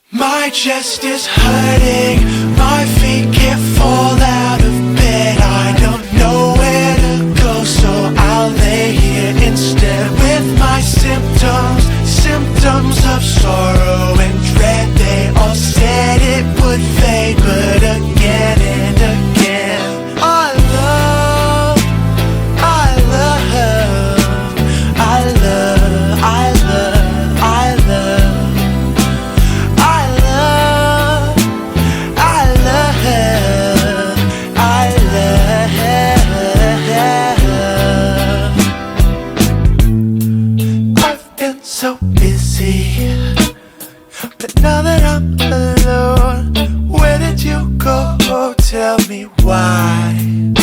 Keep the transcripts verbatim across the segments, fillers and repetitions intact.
My chest is hurting, my feet can't fall out of bed. I don't know where to go, so I'll lay here instead with my symptoms, symptoms of sorrow and dread. They all said it would fade, but again and again I love, I love, I love, I love, I love so busy, but now that I'm alone, where did you go? Tell me why.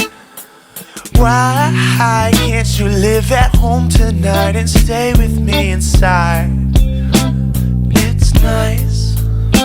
Why can't you live at home tonight and stay with me inside? It's nice.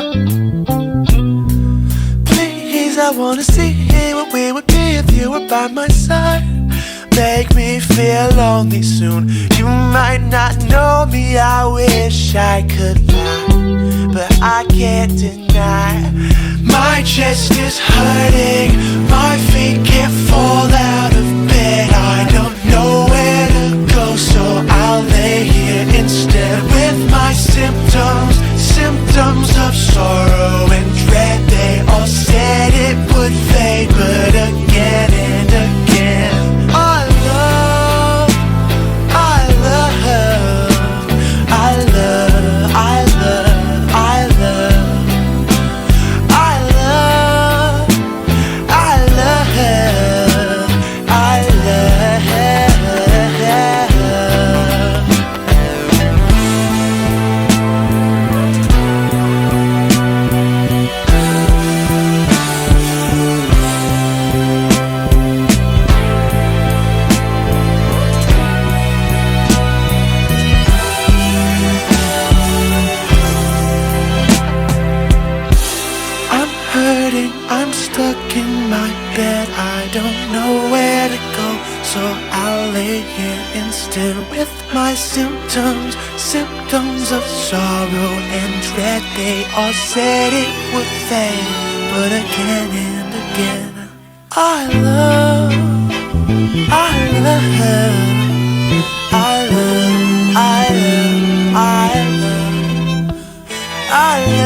Please, I wanna see what we would be if you were by my side. Make me feel lonely soon. You might not know me, I wish I could lie, but I can't deny. My chest is hurting, my feet can't fall out of bed. I don't know where to go, so I'll lay here instead with my symptoms, symptoms of sorrow and dread. They all said it would fade, but again and again I love, I love, I love, I love, I love, I love, I love, I love. I'm stuck in my bed, I don't know where to go, so I'll lay here instead with my symptoms, symptoms of sorrow and dread. They all said it would fade, but again and again I love, I love, I love, I love, I love, I love.